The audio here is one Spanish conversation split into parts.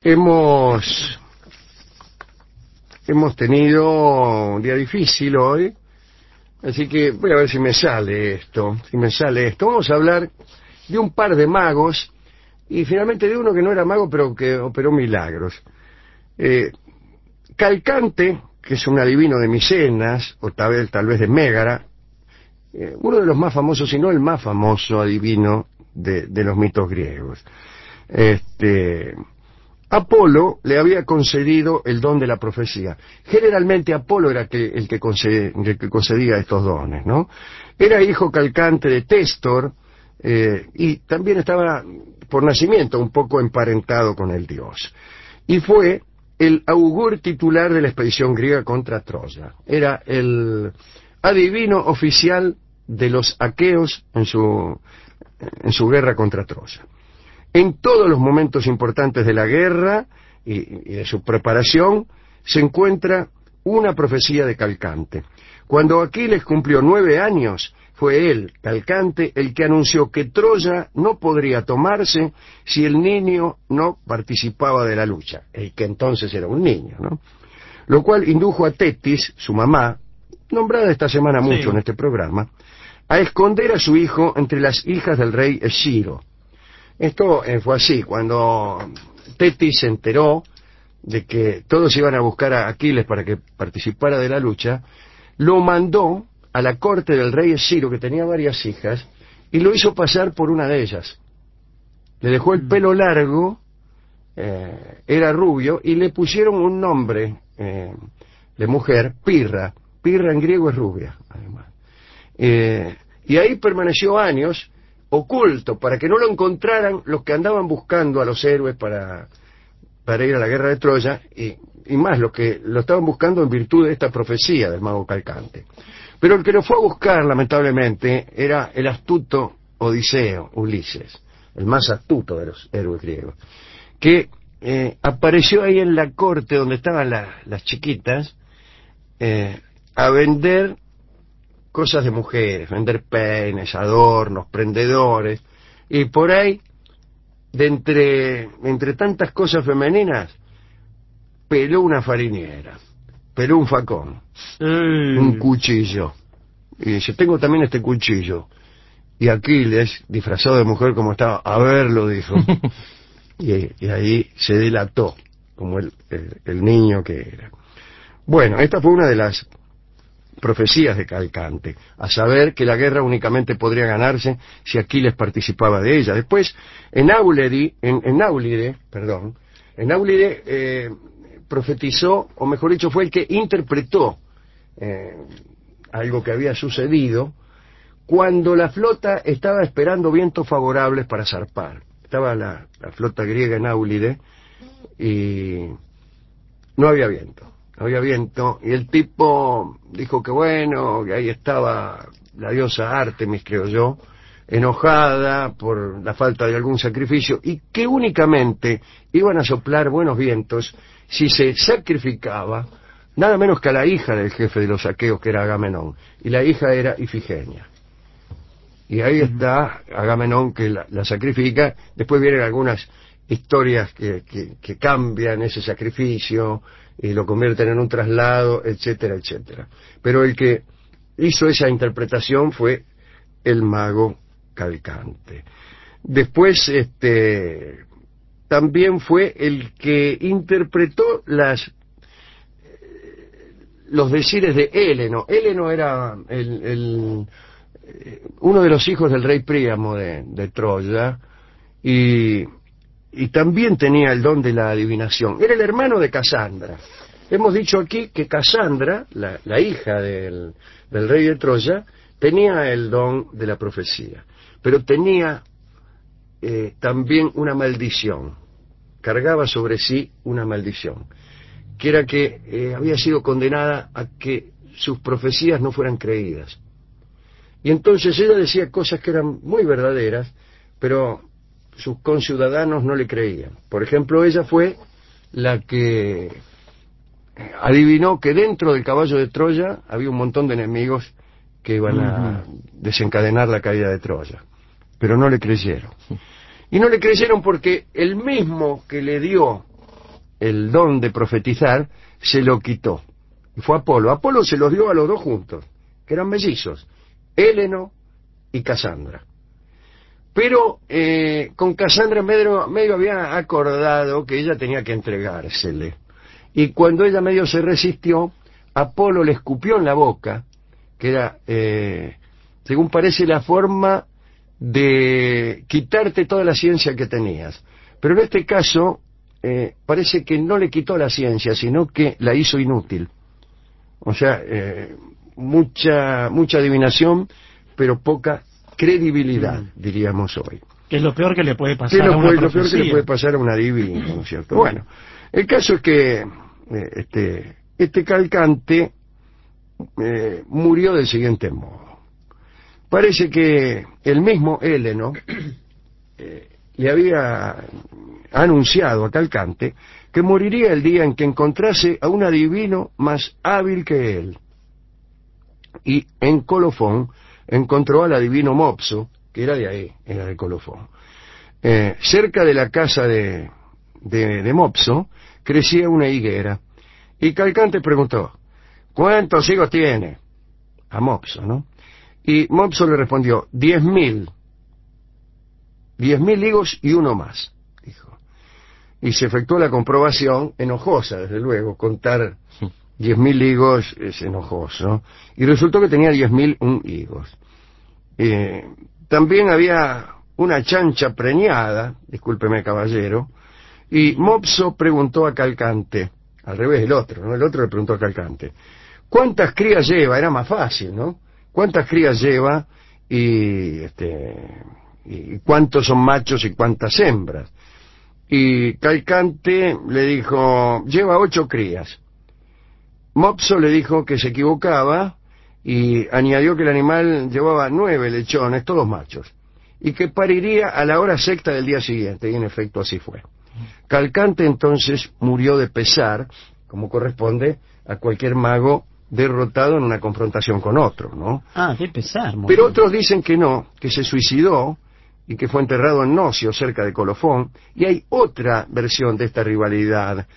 Hemos tenido un día difícil hoy, así que voy a ver si me sale esto. Vamos a hablar de un par de magos y finalmente de uno que no era mago pero que operó milagros. Calcante, que es un adivino de Micenas, o tal vez de Mégara, uno de los más famosos, si no el más famoso adivino de los mitos griegos. Apolo le había concedido el don de la profecía. Generalmente Apolo era el que concedía estos dones, ¿no? Era hijo calcante de Téstor, y también estaba por nacimiento un poco emparentado con el dios. Y fue el augur titular de la expedición griega contra Troya. Era el adivino oficial de los aqueos en su guerra contra Troya. En todos los momentos importantes de la guerra y de su preparación se encuentra una profecía de Calcante. Cuando Aquiles cumplió 9 años, fue él, Calcante, el que anunció que Troya no podría tomarse si el niño no participaba de la lucha, el que entonces era un niño, ¿no? Lo cual indujo a Tetis, su mamá, nombrada esta semana mucho en este programa, a esconder a su hijo entre las hijas del rey Esciro. Esto fue así, cuando Tetis se enteró de que todos iban a buscar a Aquiles para que participara de la lucha, lo mandó a la corte del rey Esciro, que tenía varias hijas, y lo hizo pasar por una de ellas. Le dejó el pelo largo, era rubio, y le pusieron un nombre de mujer, Pirra. Pirra en griego es rubia, además. Y ahí permaneció años oculto, para que no lo encontraran los que andaban buscando a los héroes para ir a la guerra de Troya, y más, los que lo estaban buscando en virtud de esta profecía del mago Calcante. Pero el que lo fue a buscar, lamentablemente, era el astuto Odiseo, Ulises, el más astuto de los héroes griegos, que apareció ahí en la corte donde estaban las chiquitas, a vender cosas de mujeres, vender peines, adornos, prendedores, y por ahí, de entre tantas cosas femeninas, peló una farinera, peló un facón, un cuchillo, y dice, tengo también este cuchillo. Y Aquiles, disfrazado de mujer como estaba, a verlo, dijo, y ahí se delató, como el niño que era. Bueno, esta fue una de las profecías de Calcante, a saber que la guerra únicamente podría ganarse si Aquiles participaba de ella. Después, en Áulide profetizó, o mejor dicho, fue el que interpretó algo que había sucedido cuando la flota estaba esperando vientos favorables para zarpar. Estaba la flota griega en Áulide y no había viento. Y el tipo dijo que bueno, que ahí estaba la diosa Artemis, creo yo, enojada por la falta de algún sacrificio, y que únicamente iban a soplar buenos vientos si se sacrificaba nada menos que a la hija del jefe de los aqueos, que era Agamenón, y la hija era Ifigenia. Y ahí está Agamenón, que la sacrifica. Después vienen algunas historias que cambian ese sacrificio y lo convierten en un traslado, etcétera, etcétera. Pero el que hizo esa interpretación fue el mago Calcante. Después, también fue el que interpretó los decires de Héleno. Héleno era uno de los hijos del rey Príamo de Troya, y también tenía el don de la adivinación. Era el hermano de Casandra. Hemos dicho aquí que Casandra, la hija del rey de Troya, tenía el don de la profecía, pero tenía también una maldición. Cargaba sobre sí una maldición, que era que había sido condenada a que sus profecías no fueran creídas. Y entonces ella decía cosas que eran muy verdaderas, pero sus conciudadanos no le creían. Por ejemplo, ella fue la que adivinó que dentro del caballo de Troya había un montón de enemigos que iban a desencadenar la caída de Troya. Pero no le creyeron. Y no le creyeron porque el mismo que le dio el don de profetizar, se lo quitó. Y fue Apolo. Apolo se los dio a los dos juntos, que eran mellizos, Héleno y Casandra. Pero con Casandra medio había acordado que ella tenía que entregársele. Y cuando ella medio se resistió, Apolo le escupió en la boca, que era, según parece, la forma de quitarte toda la ciencia que tenías. Pero en este caso, parece que no le quitó la ciencia, sino que la hizo inútil. O sea, mucha adivinación, pero poca credibilidad, diríamos hoy. Que es lo peor que le puede pasar a una lo peor que profecía. le puede pasar a un adivino, ¿no es cierto? Bueno, el caso es que este Calcante murió del siguiente modo. Parece que el mismo Héleno le había anunciado a Calcante que moriría el día en que encontrase a un adivino más hábil que él. Y en Colofón encontró al adivino Mopso, que era de ahí, era de Colofón. Cerca de la casa de Mopso crecía una higuera, y Calcante preguntó: ¿cuántos higos tiene? A Mopso, ¿no? Y Mopso le respondió: 10.000. 10.000 higos y uno más, dijo. Y se efectuó la comprobación, enojosa, desde luego, contar 10.000 higos es enojoso, y resultó que tenía 10.001 higos. También había una chancha preñada, discúlpeme caballero, y Mopso preguntó a Calcante, al revés del otro, ¿no? El otro le preguntó a Calcante: ¿cuántas crías lleva? Era más fácil, ¿no? ¿Cuántas crías lleva y cuántos son machos y cuántas hembras? Y Calcante le dijo: lleva 8 crías. Mopso le dijo que se equivocaba y añadió que el animal llevaba 9 lechones, todos machos, y que pariría a la hora sexta del día siguiente, y en efecto así fue. Calcante entonces murió de pesar, como corresponde a cualquier mago derrotado en una confrontación con otro, ¿no? Ah, qué pesar. Pero otros dicen que no, que se suicidó y que fue enterrado en Nocio, cerca de Colofón, y hay otra versión de esta rivalidad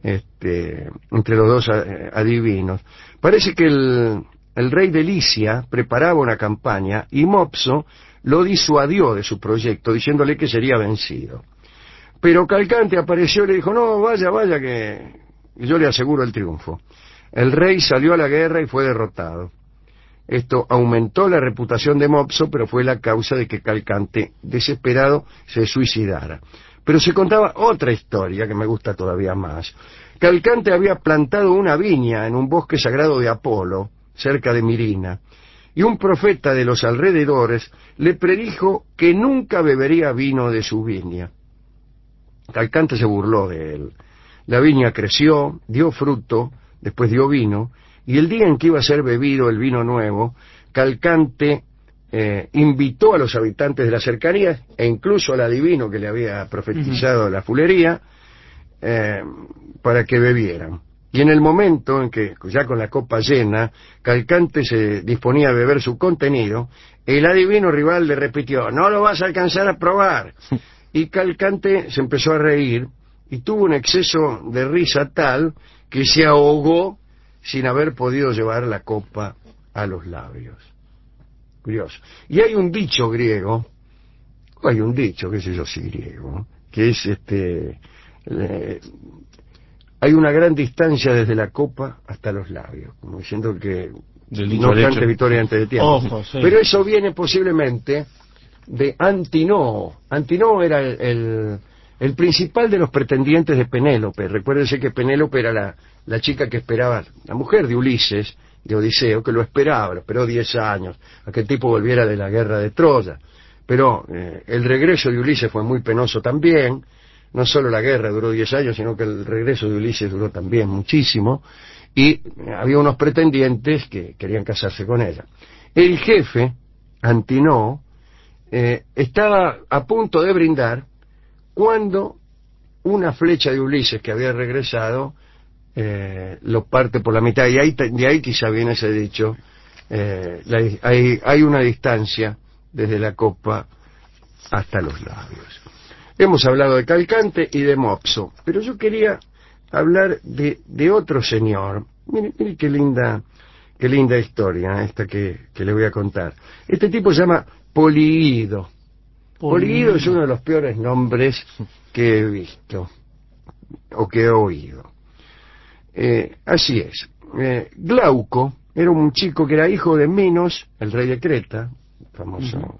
entre los dos adivinos. Parece que el rey de Licia preparaba una campaña y Mopso lo disuadió de su proyecto, diciéndole que sería vencido. Pero Calcante apareció y le dijo: no, vaya, que yo le aseguro el triunfo. El rey salió a la guerra y fue derrotado. Esto aumentó la reputación de Mopso, pero fue la causa de que Calcante, desesperado, se suicidara. Pero se contaba otra historia que me gusta todavía más. Calcante había plantado una viña en un bosque sagrado de Apolo, cerca de Mirina, y un profeta de los alrededores le predijo que nunca bebería vino de su viña. Calcante se burló de él. La viña creció, dio fruto, después dio vino, y el día en que iba a ser bebido el vino nuevo, Calcante invitó a los habitantes de las cercanías, e incluso al adivino que le había profetizado la fulería, para que bebieran. Y en el momento en que, ya con la copa llena, Calcante se disponía a beber su contenido, el adivino rival le repitió: no lo vas a alcanzar a probar. Y Calcante se empezó a reír, y tuvo un exceso de risa tal que se ahogó sin haber podido llevar la copa a los labios. Curioso. Y hay un dicho griego, qué sé yo si griego, que es hay una gran distancia desde la copa hasta los labios, como diciendo que no cante victoria antes de tiempo. Ojo, sí. Pero eso viene posiblemente de Antinoo. Antinoo era el principal de los pretendientes de Penélope. Recuérdense que Penélope era la chica que esperaba, la mujer de Ulises, de Odiseo, que lo esperó 10 años, a que el tipo volviera de la guerra de Troya. Pero el regreso de Ulises fue muy penoso también. No solo la guerra duró 10 años, sino que el regreso de Ulises duró también muchísimo, y había unos pretendientes que querían casarse con ella. El jefe, Antinoo, estaba a punto de brindar cuando una flecha de Ulises que había regresado lo parte por la mitad, y de ahí quizá viene ese dicho: hay una distancia desde la copa hasta los labios. Hemos hablado de Calcante y de Mopso, pero yo quería hablar de otro señor. Mire qué linda historia esta que le voy a contar. Este tipo se llama Poliido. Poliido es uno de los peores nombres que he visto o que he oído. Así es. Glauco era un chico que era hijo de Minos, el rey de Creta, famoso,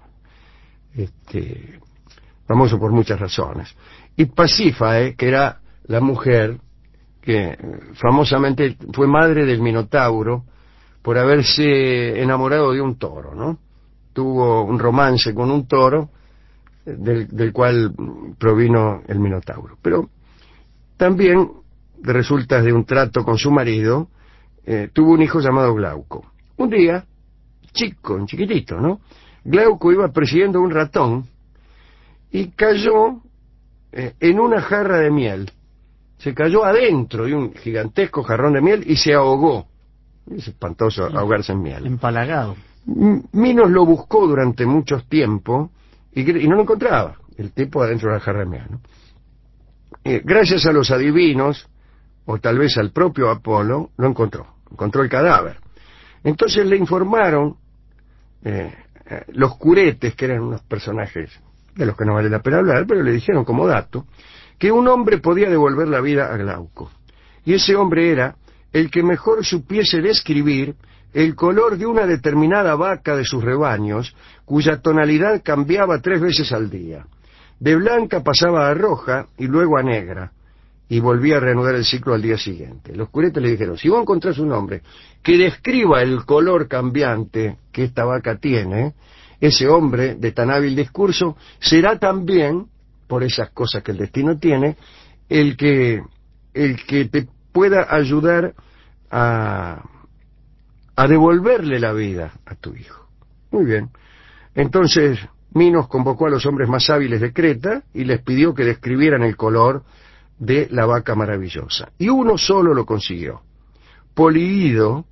famoso por muchas razones, y Pasífae, que era la mujer que famosamente fue madre del Minotauro por haberse enamorado de un toro, ¿no? Tuvo un romance con un toro del cual provino el Minotauro. Pero también, de resultas de un trato con su marido, tuvo un hijo llamado Glauco. Un día, chiquitito, ¿no? Glauco iba persiguiendo un ratón y cayó en una jarra de miel. Se cayó adentro de un gigantesco jarrón de miel y se ahogó. Es espantoso ahogarse en miel. Empalagado. Minos lo buscó durante mucho tiempo y no lo encontraba, el tipo adentro de la jarra de miel, ¿no? Gracias a los adivinos, o tal vez al propio Apolo, lo encontró el cadáver. Entonces le informaron los curetes, que eran unos personajes de los que no vale la pena hablar, pero le dijeron como dato que un hombre podía devolver la vida a Glauco, y ese hombre era el que mejor supiese describir el color de una determinada vaca de sus rebaños, cuya tonalidad cambiaba 3 veces al día. De blanca pasaba a roja y luego a negra, y volvía a reanudar el ciclo al día siguiente. Los curetes le dijeron: si vos encontrás un hombre que describa el color cambiante que esta vaca tiene, ese hombre de tan hábil discurso será también, por esas cosas que el destino tiene, el que te pueda ayudar a devolverle la vida a tu hijo. Muy bien. Entonces Minos convocó a los hombres más hábiles de Creta y les pidió que describieran el color de la vaca maravillosa. Y uno solo lo consiguió. Poliido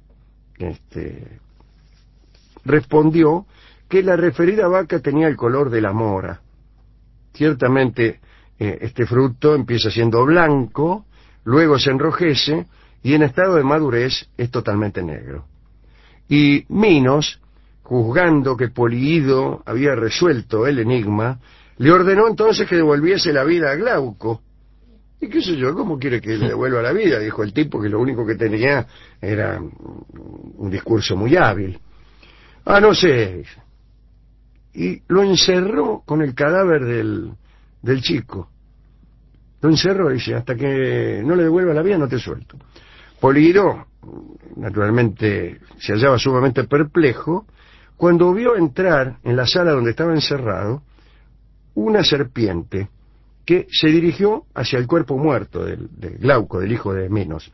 respondió que la referida vaca tenía el color de la mora. Ciertamente este fruto empieza siendo blanco, luego se enrojece y en estado de madurez es totalmente negro. Y Minos, juzgando que Poliido había resuelto el enigma, le ordenó entonces que devolviese la vida a Glauco. ¿Y qué sé yo? ¿Cómo quiere que le devuelva la vida? Dijo el tipo, que lo único que tenía era un discurso muy hábil. No sé. Y lo encerró con el cadáver del chico. Lo encerró y dice: hasta que no le devuelva la vida no te suelto. Poliido, naturalmente, se hallaba sumamente perplejo cuando vio entrar en la sala donde estaba encerrado una serpiente que se dirigió hacia el cuerpo muerto de Glauco, del hijo de Minos.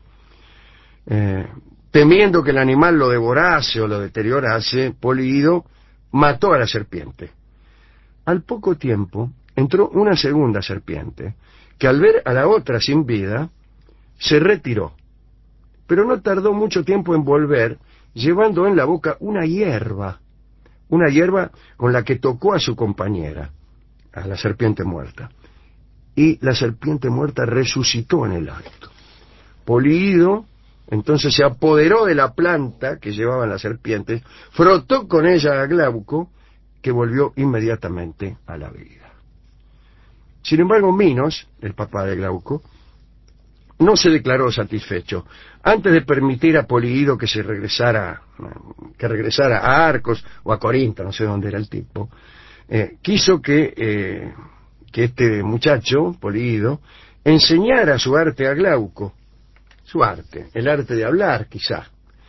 Temiendo que el animal lo devorase o lo deteriorase, Poliido mató a la serpiente. Al poco tiempo entró una segunda serpiente, que al ver a la otra sin vida, se retiró, pero no tardó mucho tiempo en volver, llevando en la boca una hierba con la que tocó a su compañera, a la serpiente muerta. Y la serpiente muerta resucitó en el acto. Poliido entonces se apoderó de la planta que llevaban las serpientes, frotó con ella a Glauco, que volvió inmediatamente a la vida. Sin embargo, Minos, el papá de Glauco, no se declaró satisfecho. Antes de permitir a Poliido que regresara a Arcos o a Corinto, no sé dónde era el tipo, quiso que este muchacho, Poliido, enseñara su arte a Glauco. Su arte, el arte de hablar, quizá.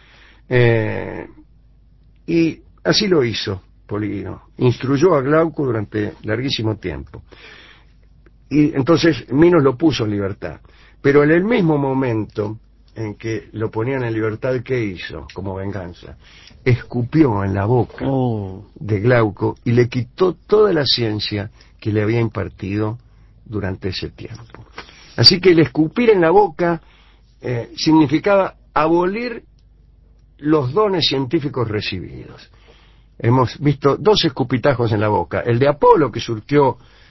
Y así lo hizo Poliido. Instruyó a Glauco durante larguísimo tiempo. Y entonces Minos lo puso en libertad. Pero en el mismo momento en que lo ponían en libertad, ¿qué hizo como venganza? Escupió en la boca de Glauco y le quitó toda la ciencia que le había impartido durante ese tiempo. Así que el escupir en la boca significaba abolir los dones científicos recibidos. Hemos visto 2 escupitajos en la boca: el de Apolo, que surtió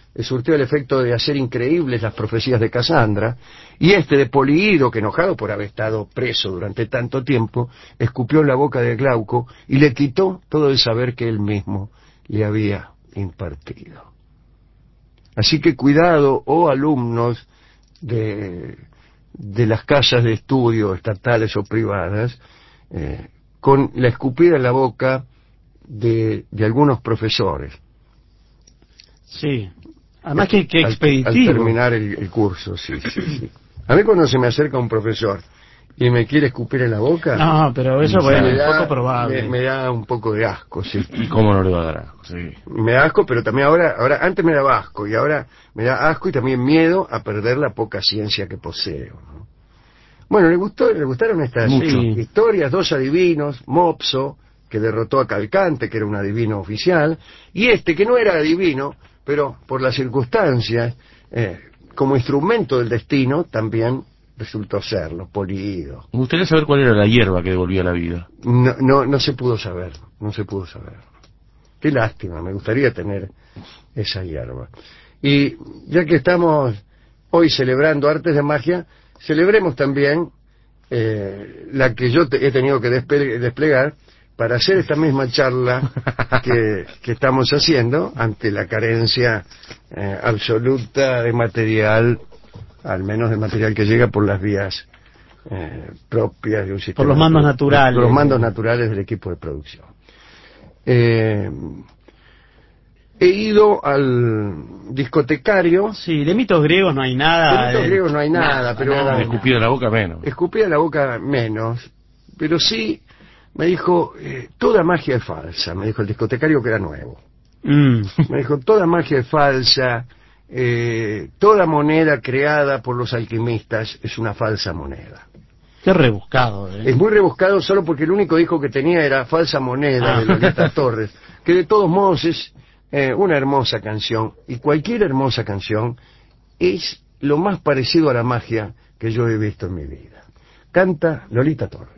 surtió el efecto de hacer increíbles las profecías de Casandra, y de Poliido, que enojado por haber estado preso durante tanto tiempo, escupió en la boca de Glauco y le quitó todo el saber que él mismo le había impartido. Así que cuidado, alumnos de las casas de estudio estatales o privadas, con la escupida en la boca de algunos profesores. Sí. Además que expeditivo. Al terminar el curso, sí. A mí cuando se me acerca un profesor y me quiere escupir en la boca... No, pero eso es poco probable. Me da un poco de asco, sí. ¿Y cómo no le va a dar asco? Sí. Me da asco, pero también ahora antes me daba asco, y ahora me da asco y también miedo a perder la poca ciencia que poseo, ¿no? Bueno, le gustaron estas historias, 2 adivinos, Mopso, que derrotó a Calcante, que era un adivino oficial, y que no era adivino, pero por las circunstancias, como instrumento del destino, también resultó serlo, Poliido. Me gustaría saber cuál era la hierba que devolvía la vida. No se pudo saber. Qué lástima, me gustaría tener esa hierba. Y ya que estamos hoy celebrando artes de magia, celebremos también la que yo he tenido que desplegar para hacer esta misma charla que estamos haciendo ante la carencia absoluta de material, al menos de material que llega por las vías propias de un sistema. Por los mandos naturales. Por los mandos naturales del equipo de producción. He ido al discotecario. Sí, de mitos griegos no hay nada. De mitos griegos no hay nada, pero... Nada, escupida en la boca menos. Escupida en la boca menos, pero sí me dijo, toda magia es falsa, me dijo el discotecario, que era nuevo. Me dijo, toda magia es falsa, toda moneda creada por los alquimistas es una falsa moneda. Qué rebuscado, Es muy rebuscado, solo porque el único disco que tenía era Falsa Moneda, de Lolita Torres, que de todos modos es una hermosa canción, y cualquier hermosa canción es lo más parecido a la magia que yo he visto en mi vida. Canta Lolita Torres.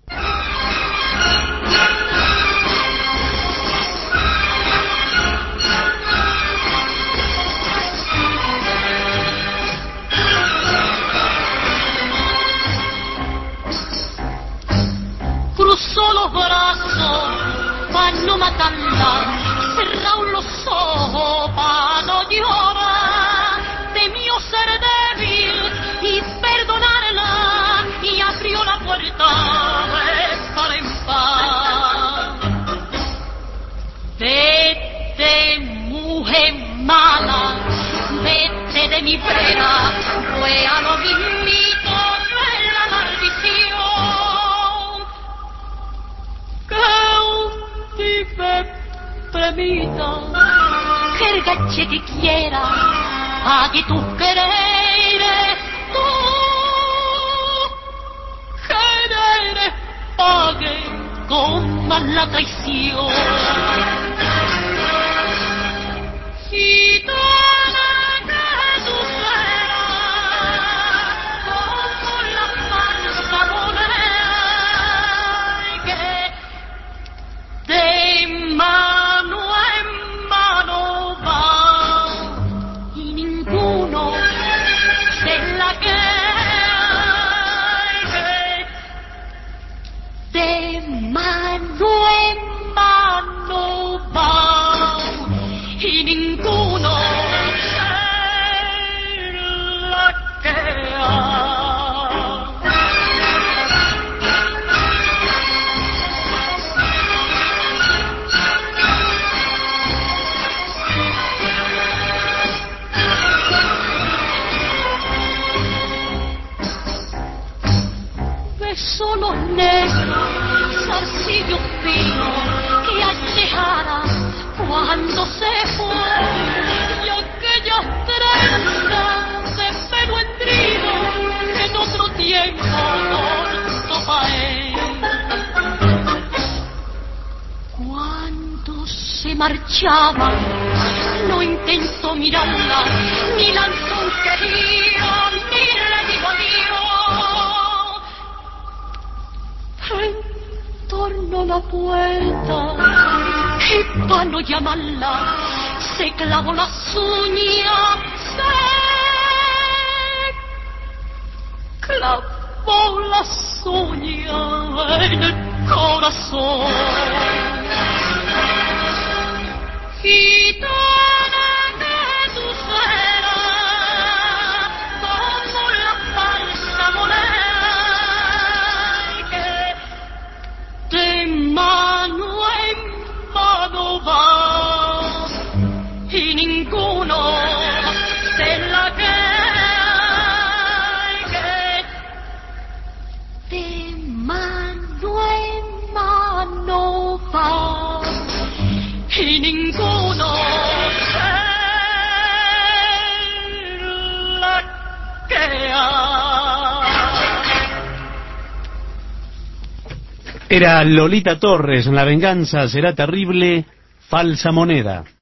Cruzó los brazos pa' no matarla, cerró los ojos pa' no llorar, temió ser débil y perdonarla, y abrió la puerta de par en par. Vete, mujer mala, vete de mi pena, ruega lo mismito que la maldición. Que te permita que el gache que quiera pague tus quereres, quereres pague con más la traición. Si toda que tú serás como la falsa moneda que de mano en mano va, y ninguno se la que de mano en mano va, y ninguno se la queda. Solo negros, zarcillos finos que allejara cuando se fue, y aquellas trenzas de pelo hendrido que en otro tiempo cortó pa' él. Cuando se marchaba no intentó mirarla, ni lanzó un querido, ni le dijo adiós. En torno a la puerta, y para no llamarla, se clavó la uñas se clavó las uñas en el corazón. Gitana que tú serás como la falsa moneda que de mano en mano va y ninguno se la cree, que de mano en mano va y ninguno se la crea. Era Lolita Torres, La venganza será terrible, falsa moneda.